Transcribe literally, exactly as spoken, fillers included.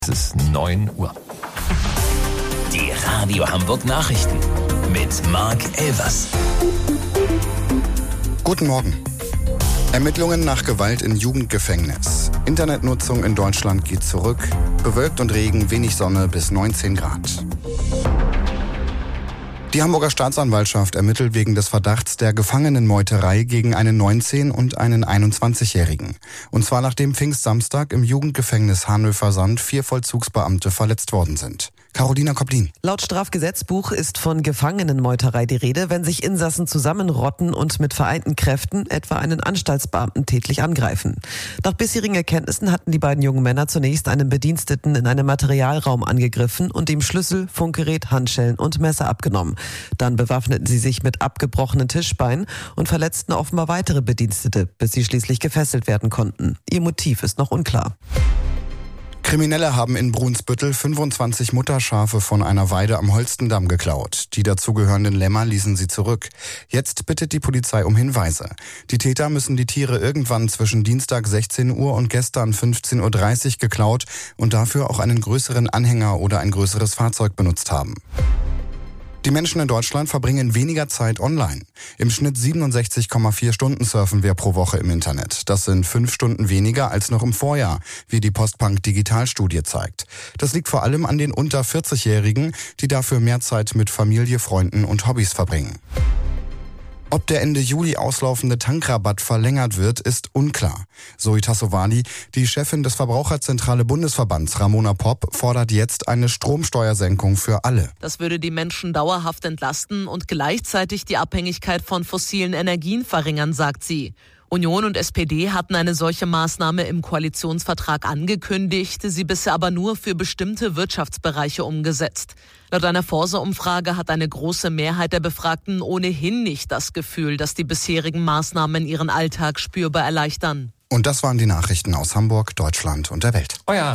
Es ist neun Uhr. Die Radio Hamburg Nachrichten mit Marc Elvers. Guten Morgen. Ermittlungen nach Gewalt in Jugendgefängnis. Internetnutzung in Deutschland geht zurück. Bewölkt und Regen, wenig Sonne bis neunzehn Grad. Die Hamburger Staatsanwaltschaft ermittelt wegen des Verdachts der Gefangenenmeuterei gegen einen neunzehn- und einen einundzwanzigjährigen. Und zwar nachdem Pfingstsamstag im Jugendgefängnis Hanöver-Sand vier Vollzugsbeamte verletzt worden sind. Carolina Koplin. Laut Strafgesetzbuch ist von Gefangenenmeuterei die Rede, wenn sich Insassen zusammenrotten und mit vereinten Kräften etwa einen Anstaltsbeamten tätlich angreifen. Nach bisherigen Erkenntnissen hatten die beiden jungen Männer zunächst einen Bediensteten in einem Materialraum angegriffen und ihm Schlüssel, Funkgerät, Handschellen und Messer abgenommen. Dann bewaffneten sie sich mit abgebrochenen Tischbeinen und verletzten offenbar weitere Bedienstete, bis sie schließlich gefesselt werden konnten. Ihr Motiv ist noch unklar. Kriminelle haben in Brunsbüttel fünfundzwanzig Mutterschafe von einer Weide am Holstendamm geklaut. Die dazugehörenden Lämmer ließen sie zurück. Jetzt bittet die Polizei um Hinweise. Die Täter müssen die Tiere irgendwann zwischen Dienstag sechzehn Uhr und gestern fünfzehn Uhr dreißig geklaut und dafür auch einen größeren Anhänger oder ein größeres Fahrzeug benutzt haben. Die Menschen in Deutschland verbringen weniger Zeit online. Im Schnitt siebenundsechzig Komma vier Stunden surfen wir pro Woche im Internet. Das sind fünf Stunden weniger als noch im Vorjahr, wie die Postbank Digitalstudie zeigt. Das liegt vor allem an den unter vierzigjährigen, die dafür mehr Zeit mit Familie, Freunden und Hobbys verbringen. Ob der Ende Juli auslaufende Tankrabatt verlängert wird, ist unklar. Zoe Tassovali, die Chefin des Verbraucherzentrale Bundesverbands Ramona Popp, fordert jetzt eine Stromsteuersenkung für alle. Das würde die Menschen dauerhaft entlasten und gleichzeitig die Abhängigkeit von fossilen Energien verringern, sagt sie. Union und S P D hatten eine solche Maßnahme im Koalitionsvertrag angekündigt, sie bisher aber nur für bestimmte Wirtschaftsbereiche umgesetzt. Laut einer Forsa-Umfrage hat eine große Mehrheit der Befragten ohnehin nicht das Gefühl, dass die bisherigen Maßnahmen ihren Alltag spürbar erleichtern. Und das waren die Nachrichten aus Hamburg, Deutschland und der Welt. Euer